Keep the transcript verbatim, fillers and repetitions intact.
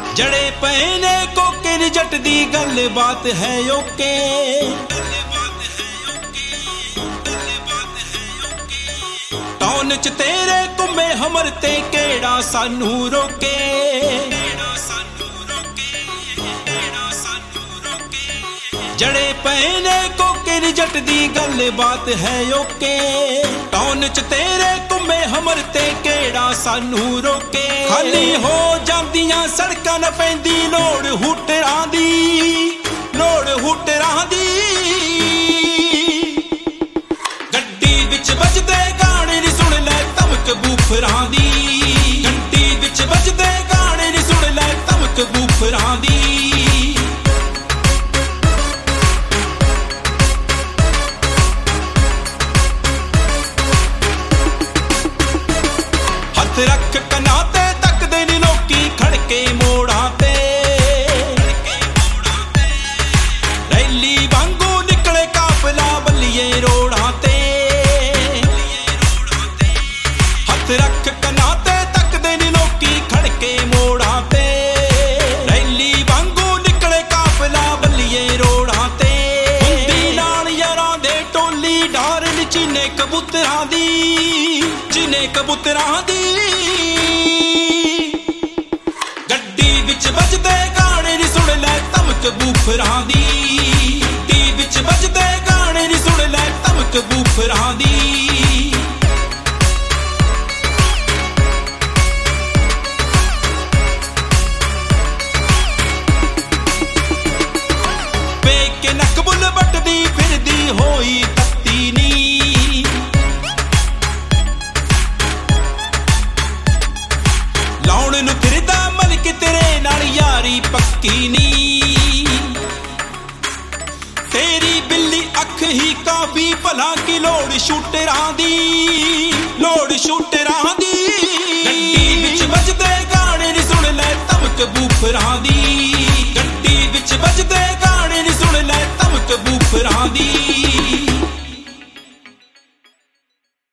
ਜੜੇ ਪਏ ਨੇ ਕੋਕੇ ਜੱਟ ਦੀ ਗੱਲ ਬਾਤ ਹੈ ਓਕੇ। ਟਾਉਨ ਚ ਤੇਰੇ ਘੁੰਮੇ ਹਮਰ ਤੇ ਕਿਹੜਾ ਸਾਨੂੰ ਰੋਕੇ। ਜੜੇ ਪਏ ਨੇ ਕੋਕੇ ਜੱਟ ਦੀ ਗੱਲ ਬਾਤ ਹੈ ਓਕੇ। ਟਾਉਨ ਚ ਤੇਰੇ ਘੁੰਮੇ ਹਮਰ ਤੇ ਕਿਹੜਾ ਸਾਨੂੰ ਰੋਕੇ। ਖਾਲੀ ਹੋ ਜਾਂਦੀਆਂ ਸੜਕਾਂ ਨਾ ਪੈਂਦੀ ਲੋੜ ਹੂਟਰਾਂ ਦੀ, ਲੋੜ ਹੂਟਰਾਂ ਦੀ। ਗੱਡੀ ਵਿੱਚ ਵੱਜਦੇ ਗਾਣੇ ਨੀ ਸੁਣ ਲੈ ਧਮਕ ਬੂਫਰਾਂ ਦੀ। ਗੱਡੀ ਵਿੱਚ ਵੱਜਦੇ ਗਾਣੇ ਨੀ ਸੁਣ ਲੈ ਧਮਕ ਬੂਫਰਾਂ ਦੀ। ਰੱਖ ਕਨਾਂ ਤੇ ਤੱਕਦੇ ਨੀ ਲੋਕੀ ਖੜਕੇ ਮੋੜਾਂ ਤੇ। ਰੈਲੀ ਵਾਂਗੂ ਨਿਕਲੇ ਕਾਫਲਾ ਬੱਲੀਏ ਰੋੜਾਂ ਤੇ। ਹੱਥ ਰੱਖ ਕਨਾਂ ਤੇ ਤੱਕਦੇ ਨੀ ਲੋਕੀ ਖੜਕੇ ਮੋੜਾਂ ਤੇ। ਰੈਲੀ ਵਾਂਗੂ ਨਿਕਲੇ ਕਾਫਲਾ ਬੱਲੀਏ ਰੋੜਾਂ ਤੇ। ਹੁੰਦੀ ਨਾਲ ਯਾਰਾਂ ਦੇ ਟੋਲੀ ਡਾਰ ਨੀ ਚੀਨੇ ਕਬੂਤਰਾਂ ਦੀ, ਚੀਨੇ ਕਬੂਤਰਾਂ ਦੀ। ਗੱਡੀ ਵਿੱਚ ਵੱਜਦੇ ਗਾਣੇ ਨੀ ਸੁਣ ਲੈ ਧਮਕ ਬੂਫਰਾਂ ਦੀ। ਗੱਡੀ ਵਿੱਚ ਵੱਜਦੇ ਗਾਣੇ ਨੀ ਸੁਣ ਲੈ ਧਮਕ ਬੂਫਰਾਂ ਦੀ। ਵੇਖ ਕੇ ਨੱਕ ਬੁੱਲ ਵੱਟਦੀ ਫਿਰਦੀ ਹੋਈ ਤੱਤੀ ਨੀ। ਲਾਉਣ ਨੂੰ ਫਿਰਦਾ ਮਲਕ ਤੇਰੇ ਨਾਲ ਯਾਰੀ ਪੱਕੀ ਨੀ। ਤੇਰੀ ਬਿੱਲੀ ਅੱਖ ਹੀ ਕਾਫੀ ਭਲਾ ਕੀ ਲੋੜ ਸ਼ੂਟਰਾਂ ਦੀ।